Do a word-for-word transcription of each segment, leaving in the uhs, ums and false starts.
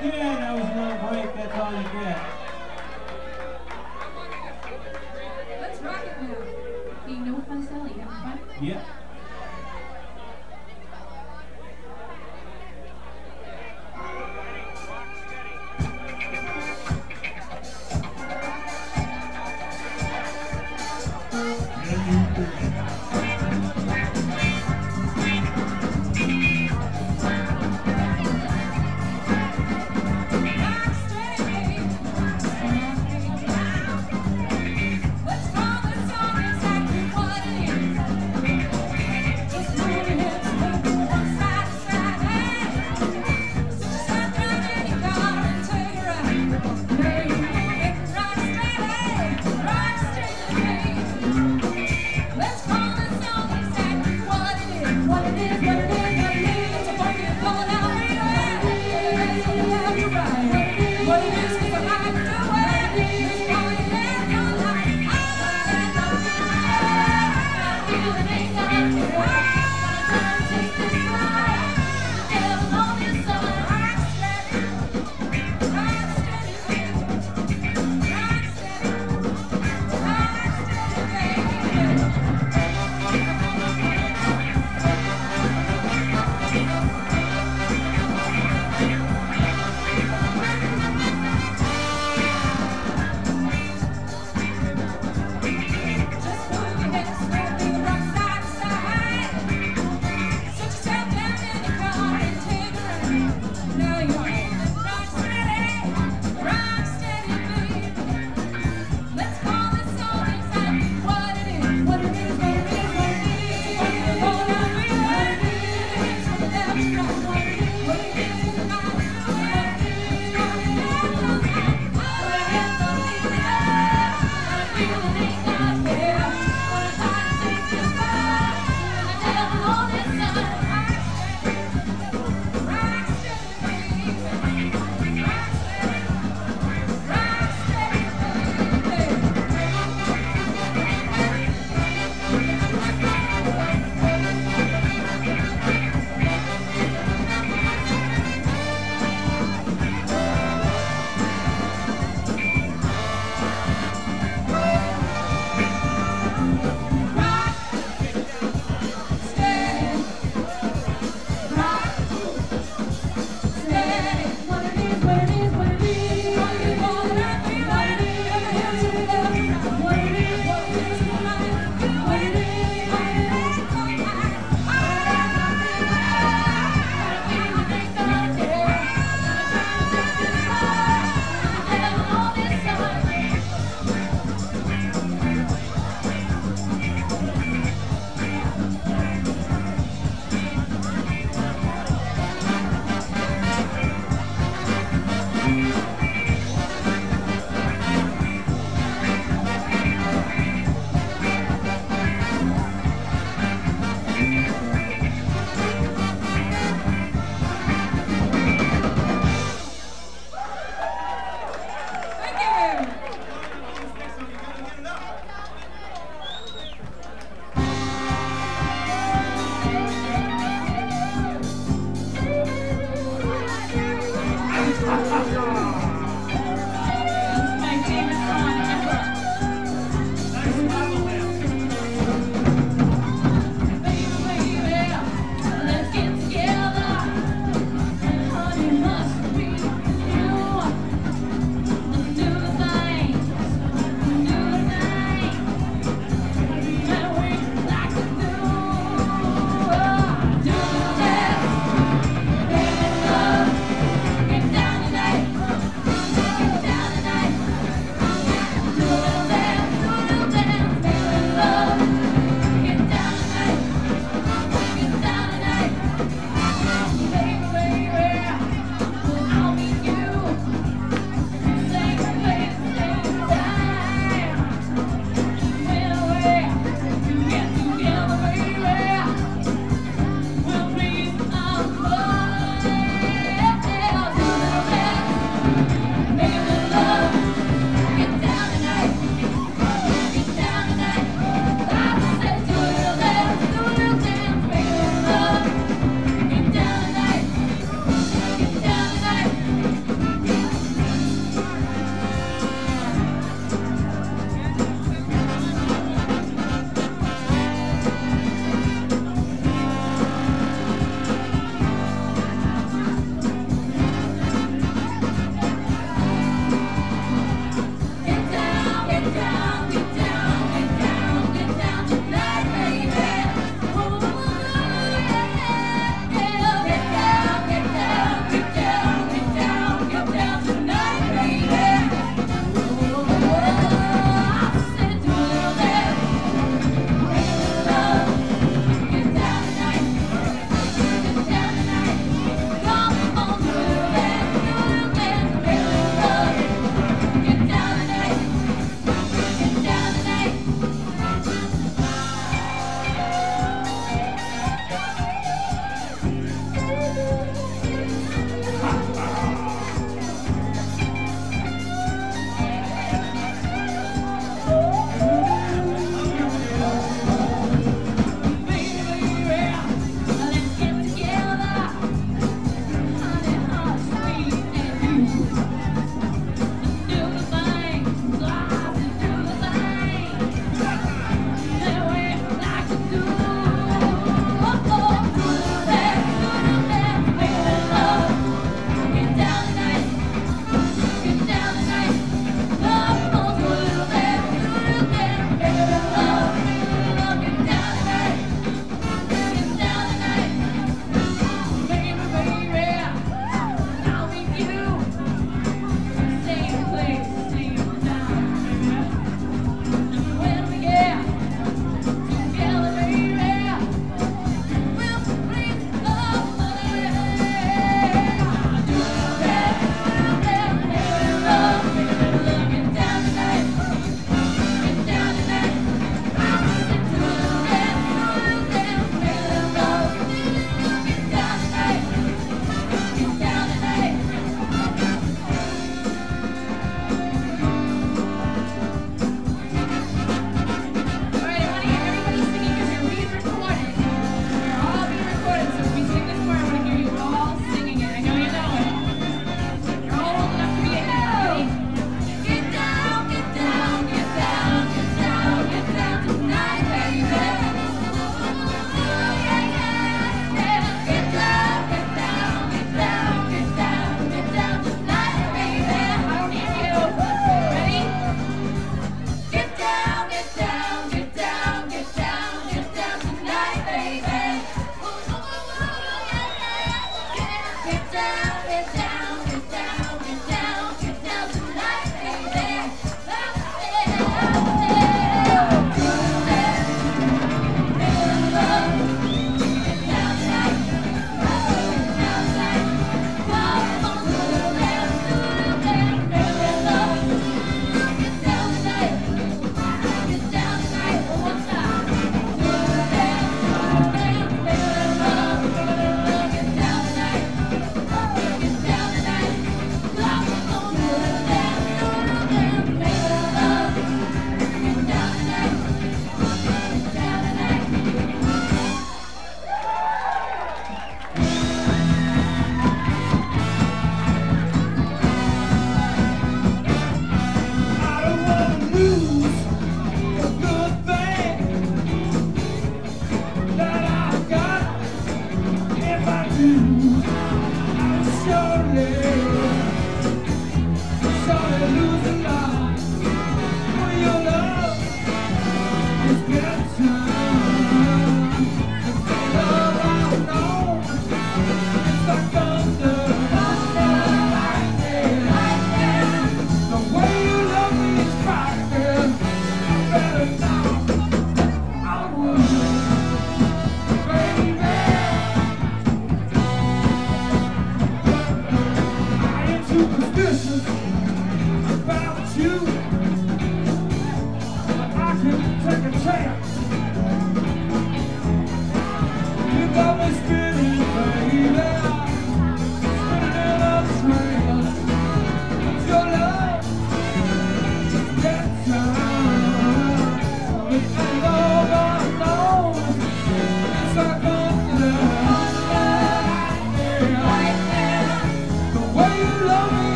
Yeah, that was a little break. That's all you get. Let's rock it now. Do you know what fun style? You having fun? Yeah.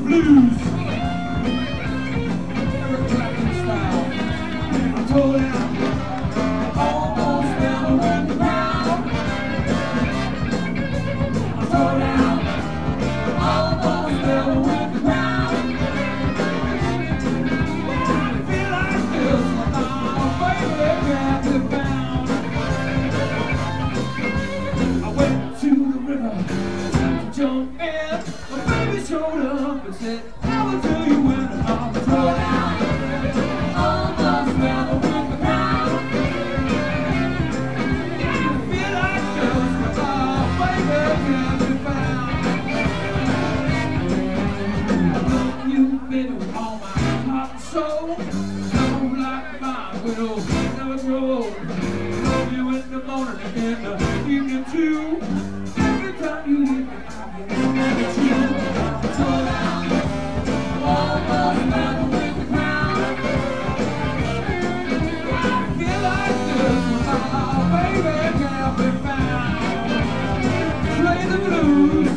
blues. Eric Clapton style. I told him almost never win the crown. I told him almost never win the crown. I feel like this now, baby, can't be found. I went to the river to jump in. My baby showed up and said, "How will tell you when I'm thrown out." Almost never win the crown. I feel like this now, baby, can't be found. I love you, baby, with all my heart and soul. Never like my widow, never grow old. Love you in the morning and in the evening too. Every time you leave me, I get you. So down, almost never win the crown. I feel like this now, baby, can't be found. Play the blues.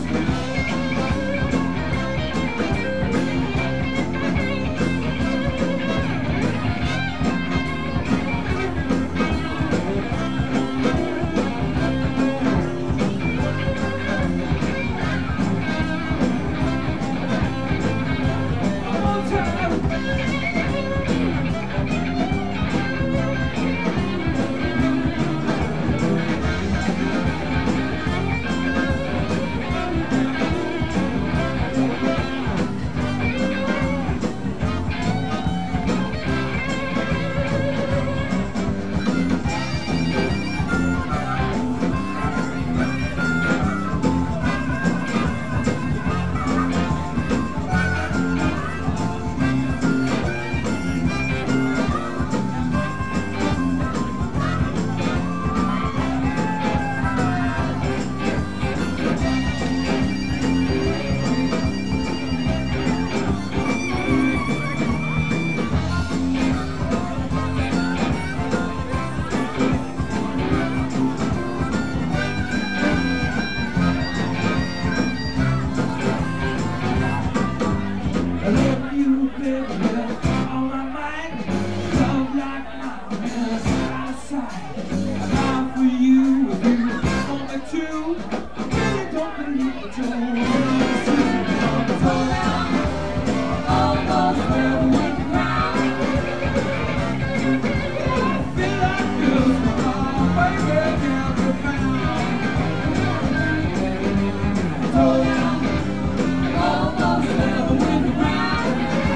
I love you, baby, with all my mind. Love like mountains out of sight. I die for you if you want me to. I really don't believe that you're almost never win the crown. I feel like this, oh, baby, can't be found. Oh, yeah. Almost never win the crown.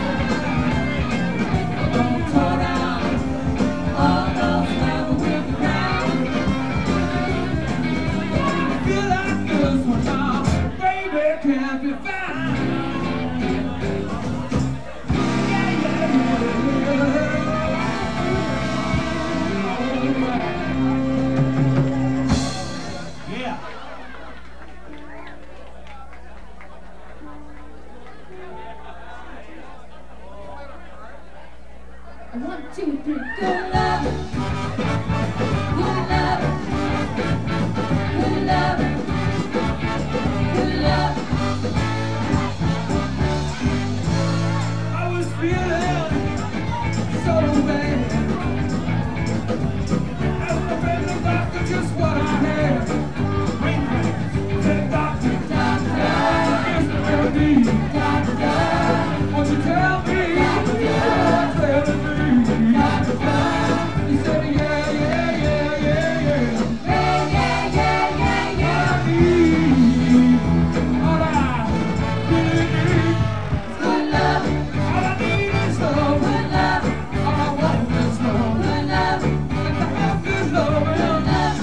Don't throw down. Almost never win the crown. I feel like this one now, baby, can't be found. Yeah, yeah, yeah, yeah. One, two, three, good love. Good love. Good love. Good love. I was feeling so bad. As the baby doctor, just what I had. Ring rings, said doctor, Doctor. is the remedy? Doctor. Won't you tell me? Tell me. He said, yeah, yeah, yeah, yeah, yeah. Yeah, yeah, yeah, yeah, yeah. I need, all I really need, Good love. all I need is love. Good love. All I want is love. Good love. And to have this love, Good love.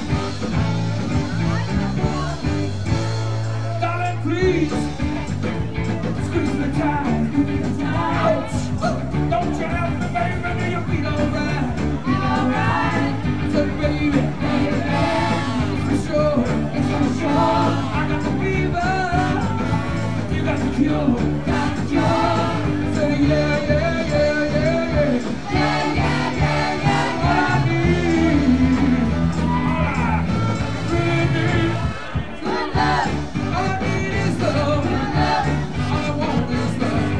darling, please, squeeze me tight. Ouch. Don't you have me, baby, do you feel alright? Feel alright. Said, baby, Baby. for sure, It's for sure. I got the fever, you got the cure. Got the cure. Say, yeah, yeah, yeah, yeah, yeah. Yeah, yeah, yeah, yeah, All yeah. I need, all I really need, Good love. all I need is love. Good love. All I want is love.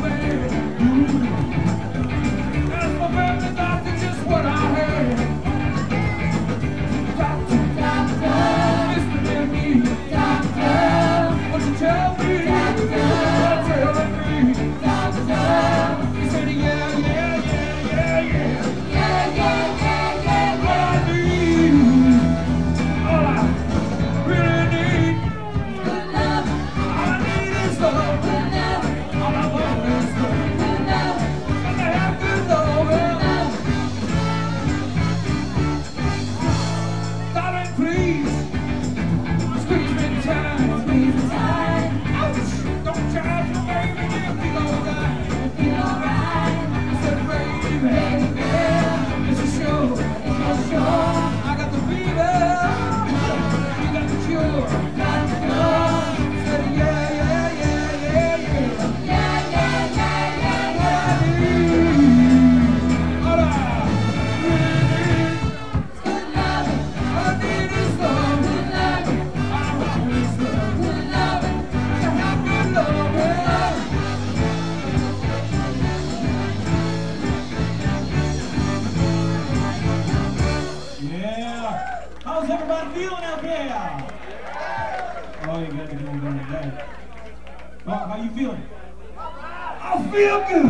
How's everybody feeling out there? Oh, you got to give me that. Oh, how you feeling? I feel good.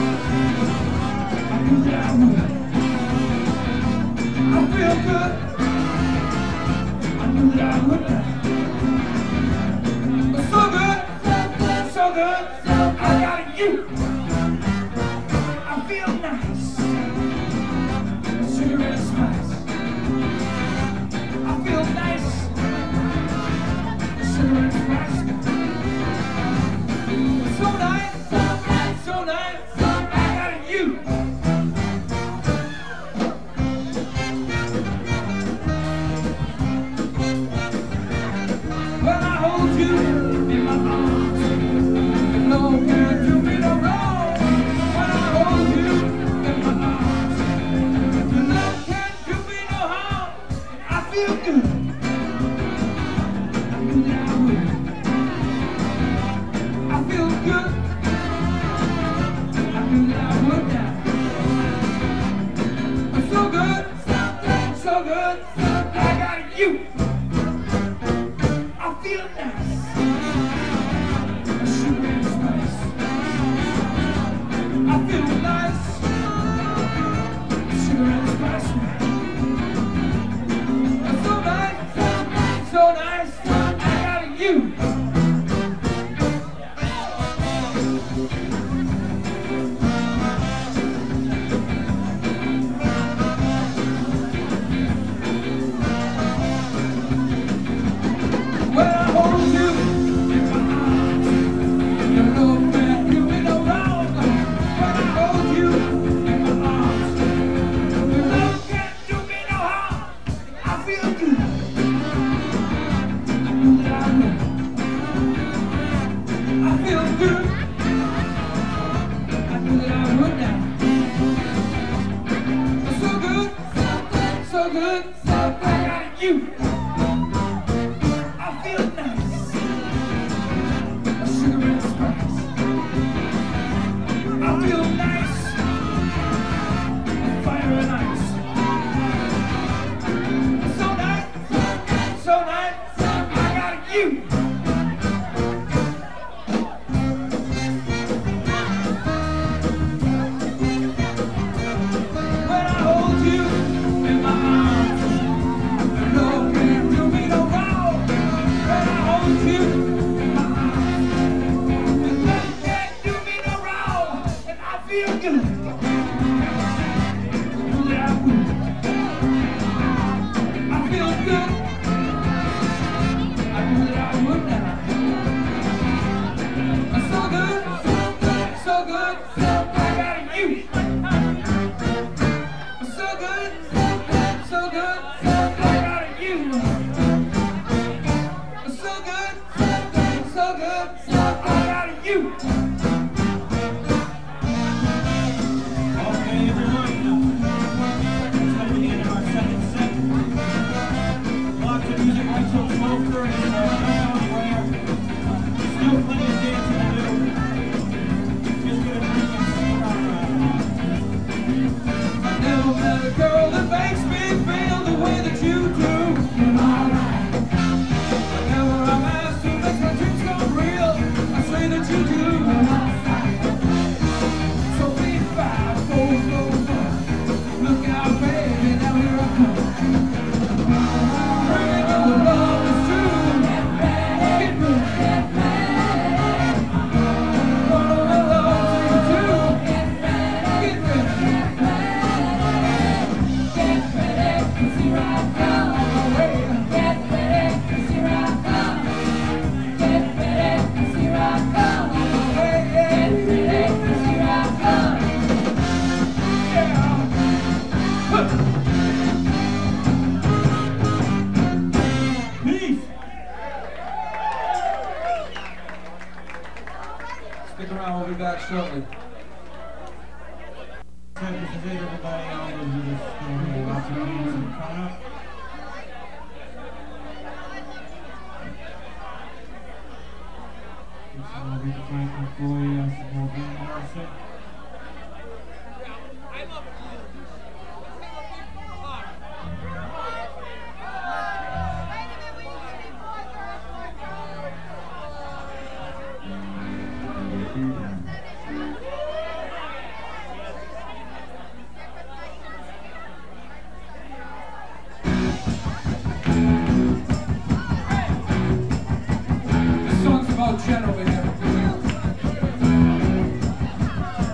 I do that good. I feel good. I do that good. So good, so good, so good. I got you. I feel nice. Cigarette spice. I feel nice. Cigarette spice. So nice, so nice, so nice. I got you. When I hold you in my arms, no can do me no wrong. When I hold you in my arms, love can't do me no harm. I feel good. I do that way. I feel good. I do that way now. I'm so good, so good, I got you. I feel nice. Sugar and spice. I feel nice. Sugar and spice. So nice, so nice, I got you. When I hold you in my arms, your love can't do me no wrong. When I hold you in my arms, your love can't do me no harm. I feel good. I do that I will. I feel good. I do that I will now. So good, so good, so good, I got you. I feel nice. A cigarette spice. I feel nice. Fire and ice. So nice, so nice, I got you. When I hold you in my arms, your love can't do me no wrong. When I hold you in my arms, your love can't do me no wrong. And I feel good. Do that I will. I feel good. I do that I would now. So good, so good, I got you. So good, so good, I got you. So good, so good, I got you. So this is it, everybody. All those are just uh, lots of games that are coming up. I'll be the Franklin Floyd on some more game mercy. This song's about gentlemen.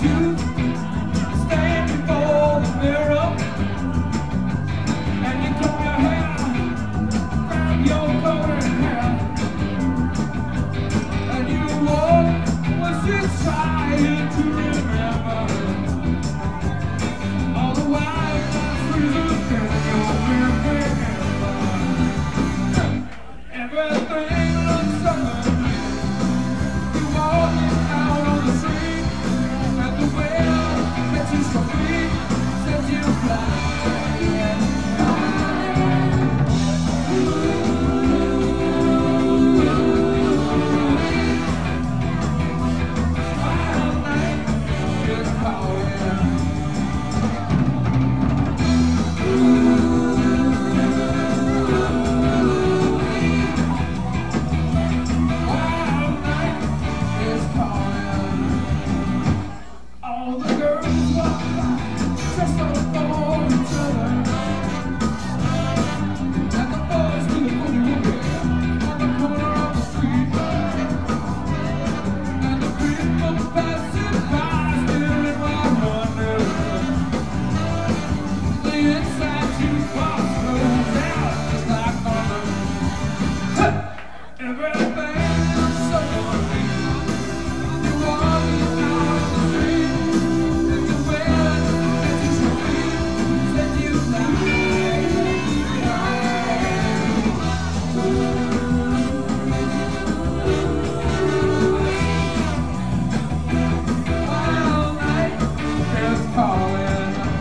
you stand before the mirror and you comb your hair, grab your coat and hair, and you walk what she's trying to remember. All the while freezing in your remember. Everything looks summer. You walking out on the street, and the wind that you so free sends you flying. Wild night is calling. Wild night is calling. All the girls walk by, dressed up for each other, and the boys do the boogie woogie on the corner of the street, and the people passing by still in my wonder. The inside jukebox goes out just like thunder. Everything looks so funny. You're walking out the street, and the wind that you so free sends you flying. Wild night is calling.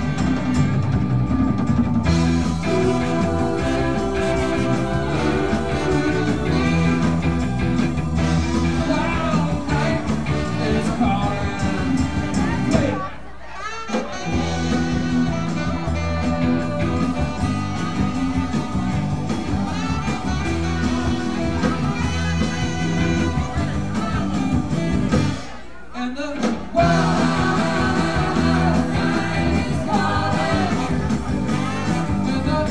Wild night is calling. Play it. And the wild night is calling. And the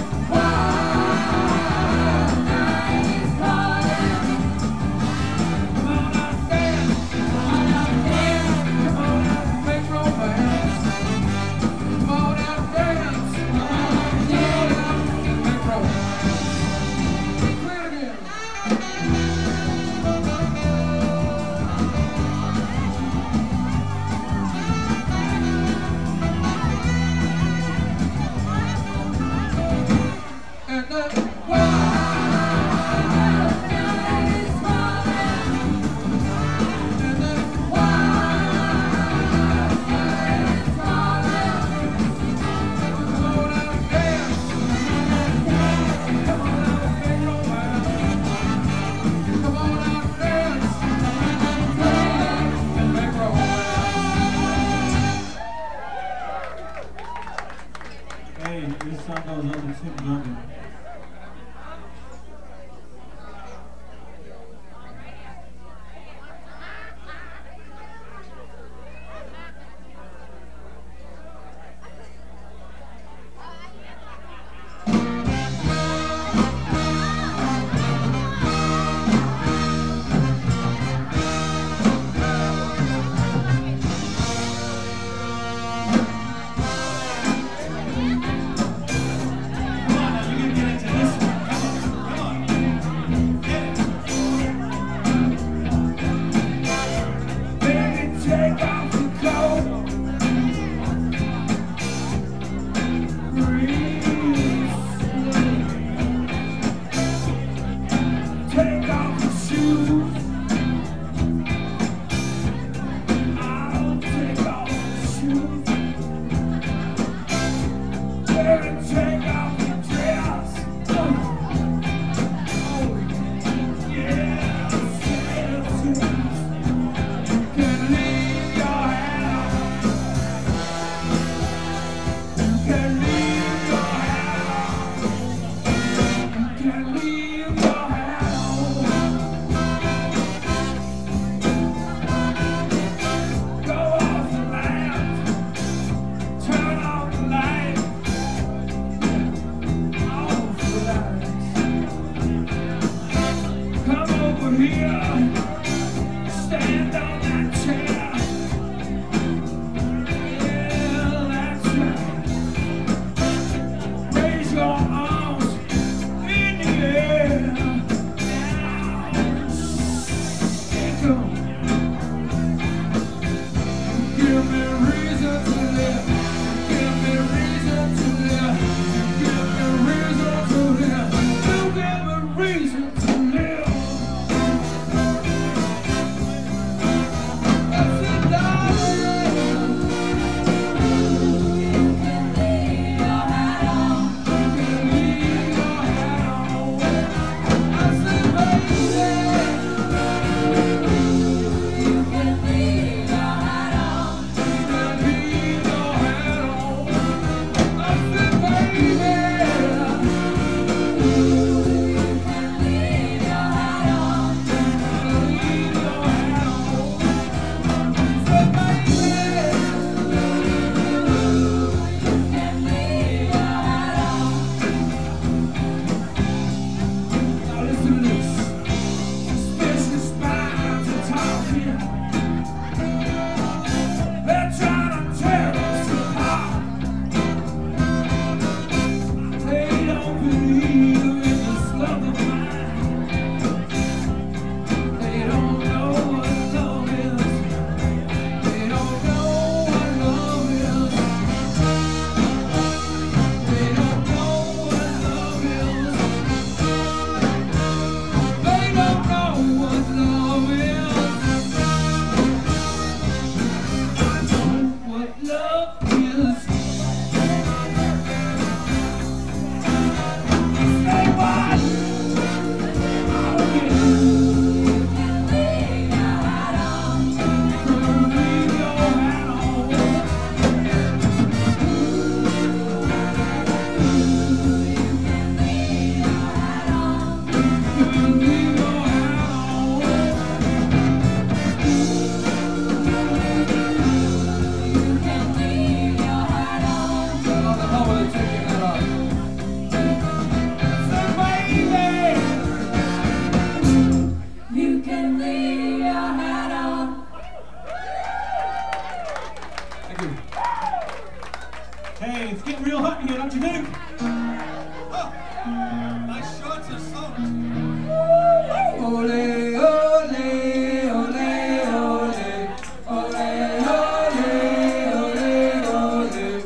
wild night is calling. Come on out, dance. Come on out, dance. Come on out, make romance. Come on out, dance. Come on out, dance. Make romance. Play it again. Thank you. Hey, it's getting real hot in here, don't you think? Oh, nice shots of salt. Ole, ole, ole, ole, ole, ole, ole, ole.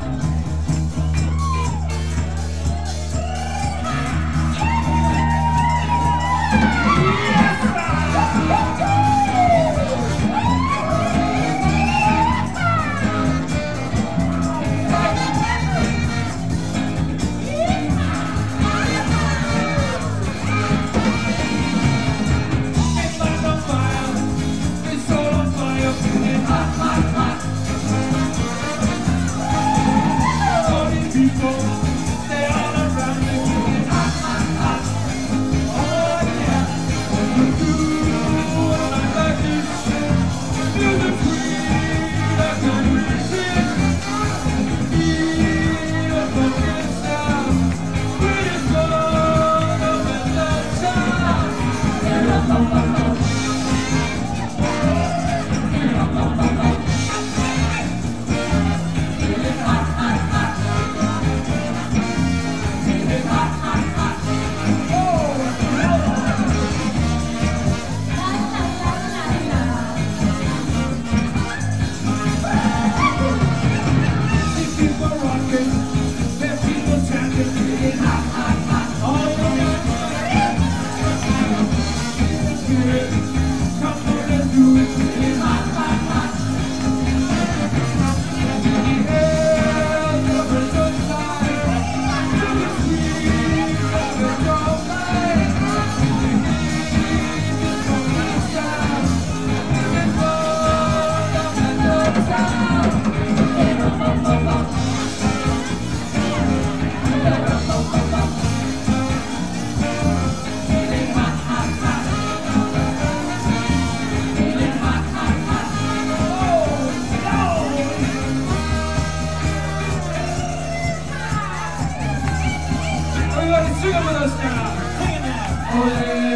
Everybody sing it with us now. Sing it now. Ole,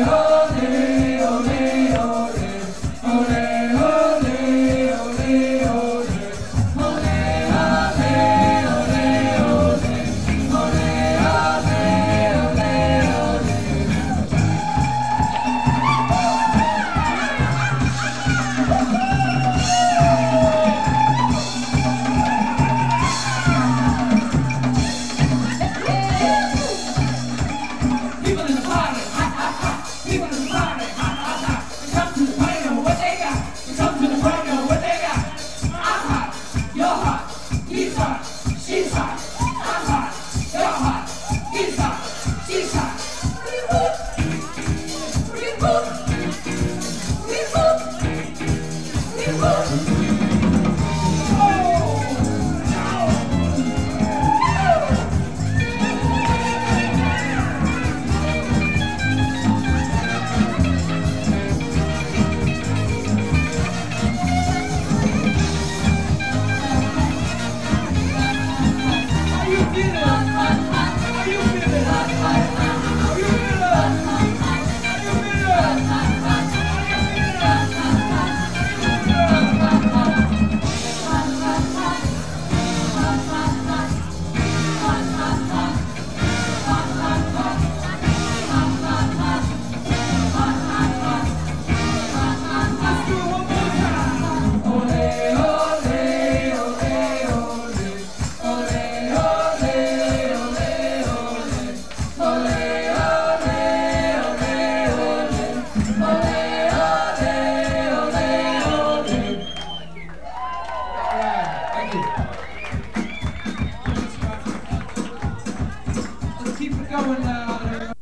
ole, ole, ole. Ole, ole, ole, ole. Ole, ole, ole, ole. Ole, ole, ole, ole. People in the party, hot, hot, hot. People in the party, hot, hot, hot. They come to the party, know what they got. They come to the party, know what they got. I'm hot, you're hot, he's hot, she's hot. I'm hot, you're hot, he's hot, she's hot. We hoop, we hoop, we hoop, we hoop.